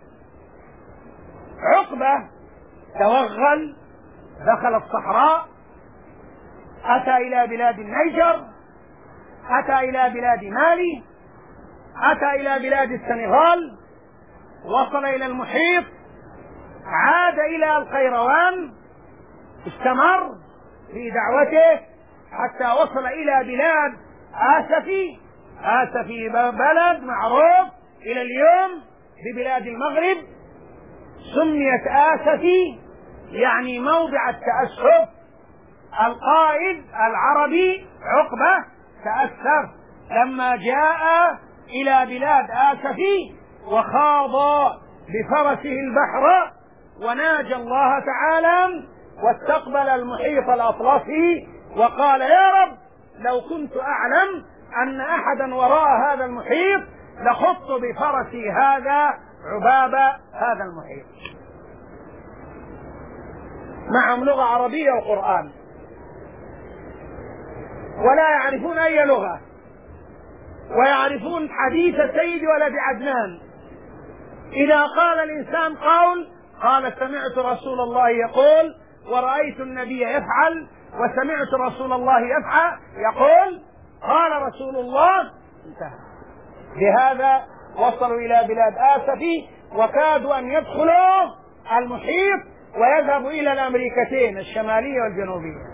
عقبة توغل، دخل الصحراء، أتى إلى بلاد النيجر، أتى إلى بلاد مالي، أتى إلى بلاد السنغال، وصل إلى المحيط، عاد إلى القيروان، استمر في دعوته حتى وصل إلى بلاد آسفي. آسفي بلد معروف إلى اليوم ببلاد المغرب، سميت آسفي يعني موضع التأسف. القائد العربي عقبة تأسف لما جاء إلى بلاد آسفي وخاض بفرسه البحر وناجى الله تعالى واستقبل المحيط الأطلسي وقال: يا رب لو كنت أعلم أن أحدا وراء هذا المحيط لخضت بفرسي هذا عباب هذا المحيط. معهم لغة عربية وقرآن ولا يعرفون أي لغة، ويعرفون حديث سيد ولد عدنان. إذا قال الإنسان قول قال: سمعت رسول الله يقول، ورأيت النبي يفعل، وسمعت رسول الله يفعل يقول، قال رسول الله، انتهى. بهذا وصلوا إلى بلاد آسفي وكادوا أن يدخلوا المحيط ويذهبوا إلى الأمريكتين الشمالية والجنوبية.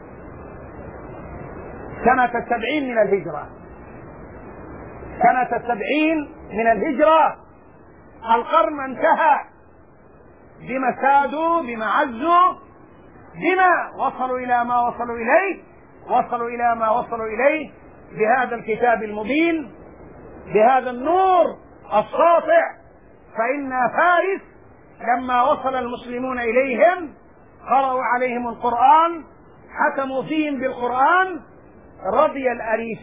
سنة 70 من الهجرة، سنة 70 من الهجرة. القرن انتهى بما سادوا، بما عزوا، بما وصلوا إلى ما وصلوا إليه. وصلوا إلى ما وصلوا إليه بهذا الكتاب المبين، بهذا النور الساطع. فإن فارس لما وصل المسلمون إليهم قرأوا عليهم القرآن، حكموا فيهم بالقرآن، رضي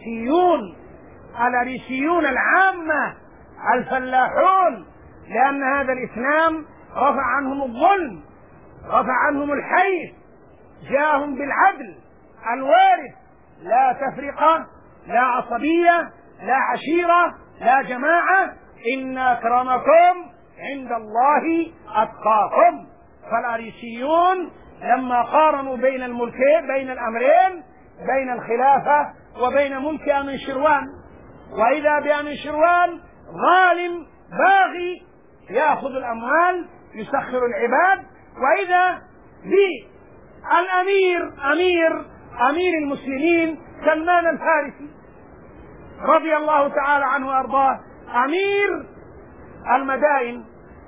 الأريسيون العامة الفلاحون، لأن هذا الإسلام رفع عنهم الظلم، رفع عنهم الحيف، جاءهم بالعدل الوارث، لا تفرقة، لا عصبية، لا عشيرة، لا جماعة، إن أكرمكم عند الله أتقاكم. فالأريسيون لما قارنوا بين الملكين، بين الأمرين، بين الخلافة وبين ملك أنوشروان، وإذا بأنوشروان ظالم باغي يأخذ الأموال يسخر العباد، وإذا بالأمير أمير المسلمين سلمان الفارسي رضي الله تعالى عنه وأرضاه، أمير المدائن،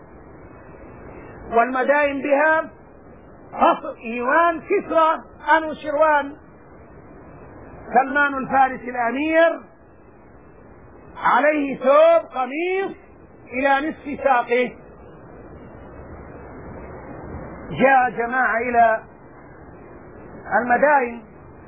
والمدائن بها قصر إيوان كسرى أنوشروان. سلمان الفارسي الأمير عليه ثوب قميص إلى نصف ساقه. جاء جماعة إلى المدائن،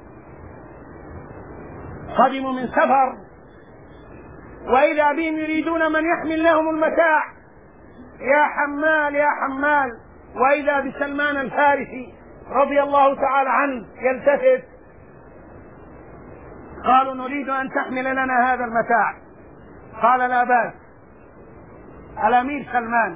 قدموا من سفر، وإذا بهم يريدون من يحمل لهم المتاع. يا حمال يا حمال، وإذا بسلمان الفارسي رضي الله تعالى عنه يلتفت. قالوا: نريد أن تحمل لنا هذا المتاع. قال: لا بأس. الأمير سلمان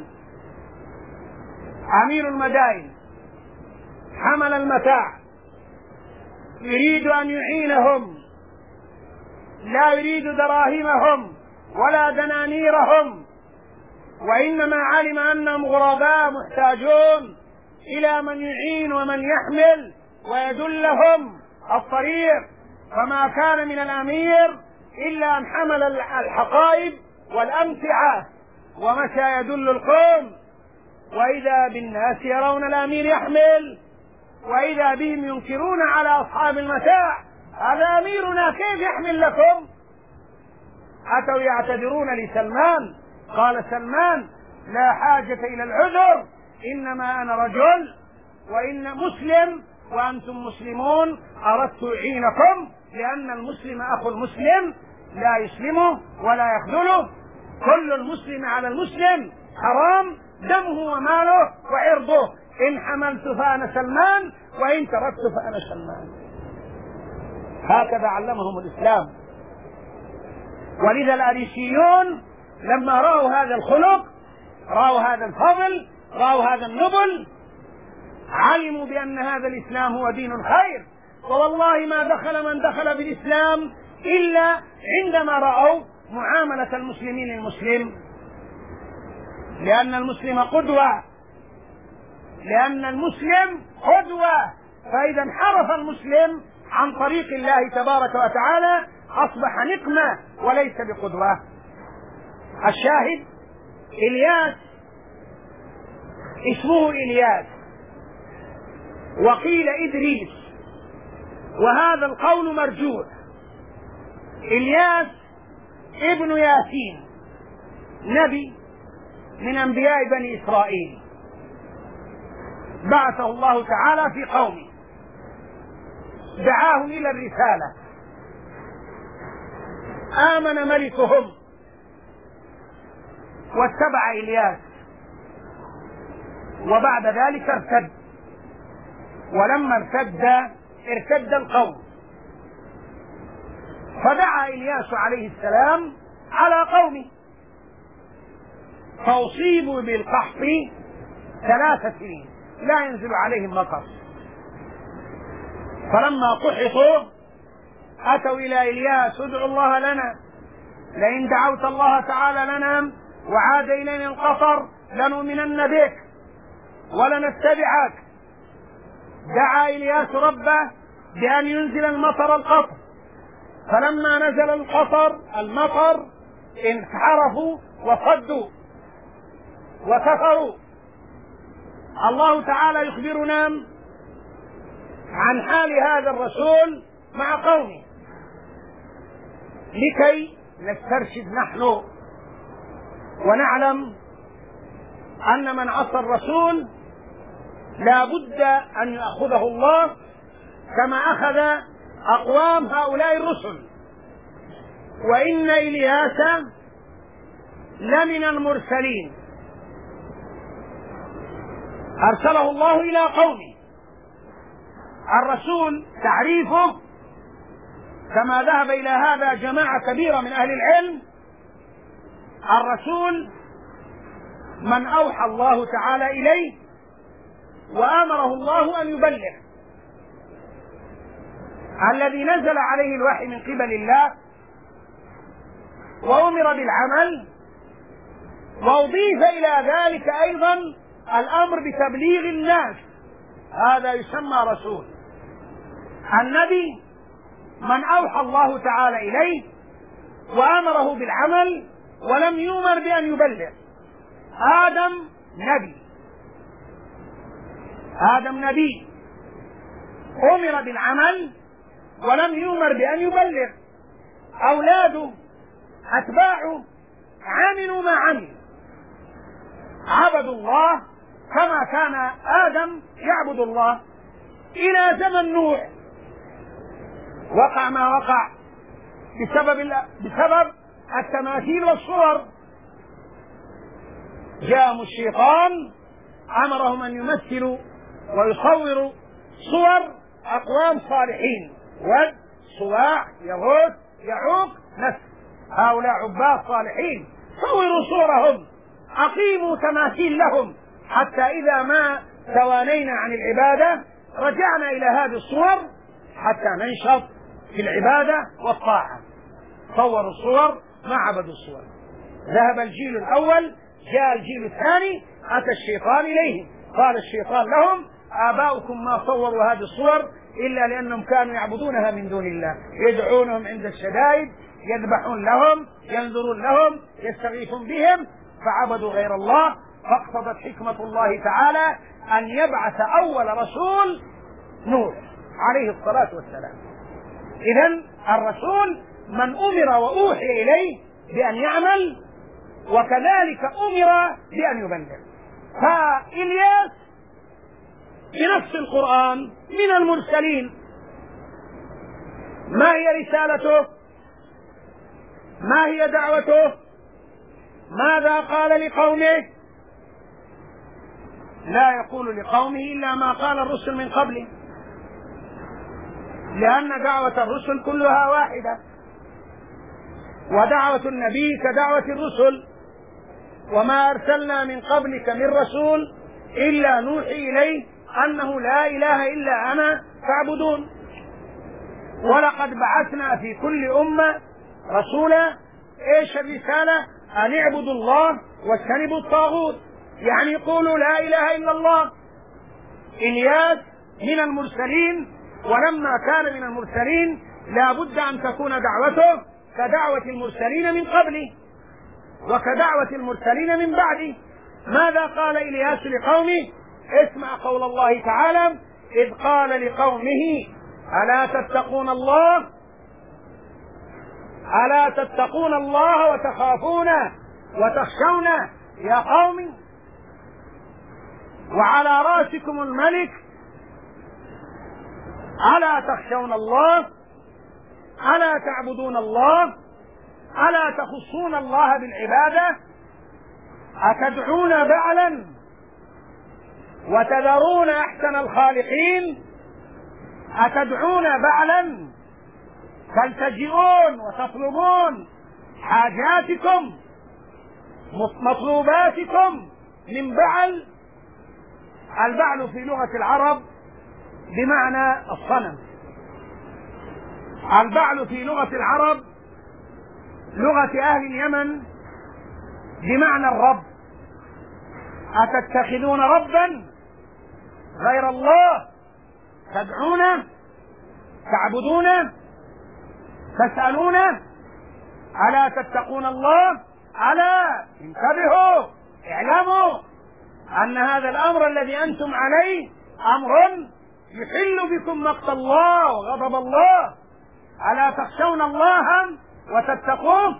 أمير المدائن حمل المتاع، يريد أن يعينهم، لا يريد دراهمهم ولا دنانيرهم، وإنما علم أنهم غرباء محتاجون إلى من يعين ومن يحمل ويدلهم الطريق. فما كان من الأمير إلا أن حمل الحقائب والأمتعة ومشى يدل القوم، وإذا بالناس يرون الأمير يحمل، وإذا بهم ينكرون على أصحاب المتاع: هذا أميرنا كيف يحمل لكم؟ أتوا يعتذرون لسلمان، قال سلمان: لا حاجة إلى العذر، إنما أنا رجل وإن مسلم وأنتم مسلمون، أردت أعينكم، لأن المسلم أخو المسلم لا يسلمه ولا يخذله، كل المسلم على المسلم حرام، دمه وماله وعرضه، إن حملت فأنا سلمان وإن تركت فأنا سلمان. هكذا علمهم الإسلام. ولذا الأريسيون لما رأوا هذا الخلق، رأوا هذا الفضل، رأوا هذا النبل، علموا بأن هذا الإسلام هو دين الخير. ووالله ما دخل من دخل بالإسلام إلا عندما رأوا معاملة المسلمين للمسلم، لأن المسلم قدوة، لأن المسلم قدوة، فإذا انحرف المسلم عن طريق الله تبارك وتعالى أصبح نقمة وليس بقدوة. الشاهد: إلياس اسمه إلياس، وقيل إدريس، وهذا القول مرجوح. إلياس ابن ياسين، نبي من أنبياء بني إسرائيل، بعثه الله تعالى في قومه، دعاهم إلى الرسالة، آمن ملكهم واتبع إلياس، وبعد ذلك ارتد، ولما ارتد القوم، فدعا إلياس عليه السلام على قومه، فأصيبوا بالقحط 3 سنين لا ينزل عليهم مطر، فلما قحطوا أتوا إلى إلياس: ادعوا الله لنا، لئن دعوت الله تعالى لنا وعاد إلينا القطر لنؤمنن بك ولنتبعك. دعا إلياس ربه بأن ينزل المطر القطر، فلما نزل المطر انحرفوا وصدوا وكفروا. الله تعالى يخبرنا عن حال هذا الرسول مع قومه لكي نسترشد نحن ونعلم أن من عصى الرسول لا بد أن يأخذه الله كما أخذ أقوام هؤلاء الرسل. وإن إلياس لمن المرسلين، أرسله الله إلى قومه. الرسول تعريفه كما ذهب إلى هذا جماعة كبيرة من أهل العلم: الرسول من أوحى الله تعالى إليه وآمره الله أن يبلغ، الذي نزل عليه الوحي من قبل الله وأمر بالعمل، وأضيف إلى ذلك أيضا الأمر بتبليغ الناس، هذا يسمى رسول. النبي من أوحى الله تعالى إليه وأمره بالعمل ولم يؤمر بأن يبلغ. آدم نبي أمر بالعمل ولم يؤمر بأن يبلغ. أولاده أتباعه عملوا ما عملوا، عبدوا الله كما كان آدم يعبد الله إلى زمن نوح. وقع ما وقع بسبب التماثيل والصور. جاءهم الشيطان أمرهم أن يمثلوا ويصوروا صور أقوام صالحين: ود، سواع، يغوث، يعوق، نسر، هؤلاء عباد صالحين، صوروا صورهم، أقيموا تماثيل لهم، حتى إذا ما توانينا عن العبادة رجعنا إلى هذه الصور حتى ننشط في العبادة والطاعة. صوروا الصور ما عبدوا الصور. ذهب الجيل الأول، جاء الجيل الثاني، أتى الشيطان إليهم، قال الشيطان لهم: آباؤكم ما صوروا هذه الصور إلا لأنهم كانوا يعبدونها من دون الله، يدعونهم عند الشدائد، يذبحون لهم، ينذرون لهم، يستغيثون بهم، فعبدوا غير الله. فاقتضت حكمة الله تعالى أن يبعث أول رسول نوح عليه الصلاة والسلام. إذن الرسول من أمر وأوحي إليه بأن يعمل، وكذلك أمر بأن يبلغ. فإلياس بنفس القرآن من المرسلين. ما هي رسالته؟ ما هي دعوته؟ ماذا قال لقومه؟ لا يقول لقومه إلا ما قال الرسل من قبله، لأن دعوة الرسل كلها واحدة، ودعوة النبي كدعوة الرسل. وما أرسلنا من قبلك من رسول إلا نوحي إليه أنه لا إله إلا أنا فاعبدون. ولقد بعثنا في كل أمة رسولا. إيش الرسالة؟ أن اعبدوا الله واجتنبوا الطاغوت، يعني يقولوا لا إله إلا الله. إلياس من المرسلين، ولما كان من المرسلين لا بد أن تكون دعوته كدعوة المرسلين من قبله وكدعوة المرسلين من بعده. ماذا قال إلياس لقومه؟ اسمع قول الله تعالى: إذ قال لقومه ألا تتقون الله وتخافون وتخشون يا قوم وعلى رأسكم الملك ألا تخشون الله ألا تعبدون الله ألا تخصون الله بالعبادة أتدعون بعلا وتذرون أحسن الخالقين أتدعون بعلا تلتجئون وتطلبون حاجاتكم مطلوباتكم من بعل. البعل في لغة العرب بمعنى الصنم. البعل في لغة العرب لغة أهل اليمن بمعنى الرب. أتتخذون ربا غير الله تدعونه تعبدونه تسألونه ألا تتقون الله ألا انتبهوا اعلموا أن هذا الأمر الذي أنتم عليه أمر يحل بكم مقت الله وغضب الله ألا تخشون الله وتتقوه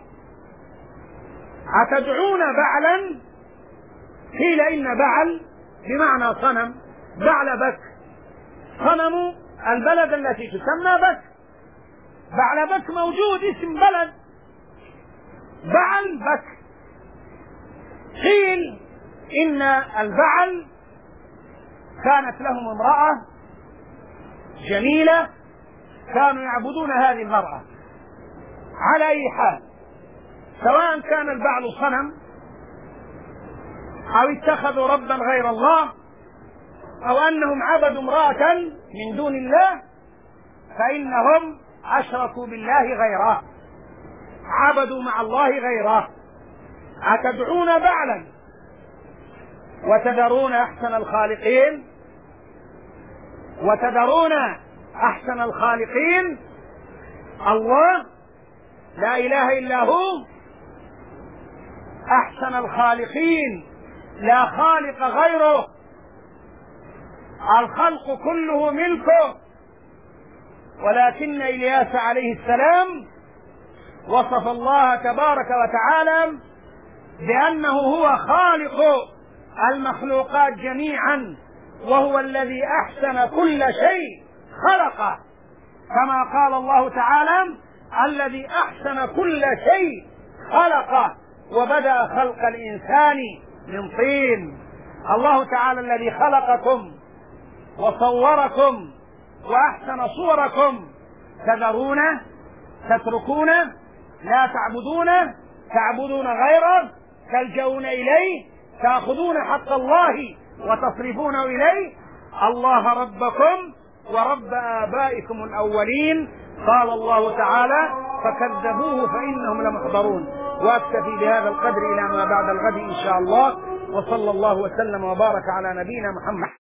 أتدعون بعلا. قيل إن بعل بمعنى صنم. بعل بك صنم البلد التي تسمى بك. بعل بك موجود اسم بلد بعل بك. قيل إن البعل كانت لهم امرأة جميلة كانوا يعبدون هذه المرأة. على أي حال سواء كان البعل صنم أو اتخذوا ربا غير الله أو أنهم عبدوا امرأة من دون الله فإنهم أشركوا بالله غيره عبدوا مع الله غيره. أتدعون بعلا وتذرون أحسن الخالقين وتذرون أحسن الخالقين الله لا إله إلا هو أحسن الخالقين لا خالق غيره الخلق كله ملكه. ولكن إلياس عليه السلام وصف الله تبارك وتعالى بأنه هو خالق المخلوقات جميعا وهو الذي أحسن كل شيء خلقه كما قال الله تعالى الذي أحسن كل شيء خلقه وبدأ خلق الإنسان من طين. الله تعالى الذي خلقكم وصوركم وأحسن صوركم تذرونه تتركونه لا تعبدونه تعبدون غيره تلجؤون إليه تأخذون حق الله وتصرفونه إليه الله ربكم ورب آبائكم الأولين. قال الله تعالى فكذبوه فإنهم لمحضرون. وأكتفي بهذا القدر إلى ما بعد الغد إن شاء الله. وصلى الله وسلم وبارك على نبينا محمد.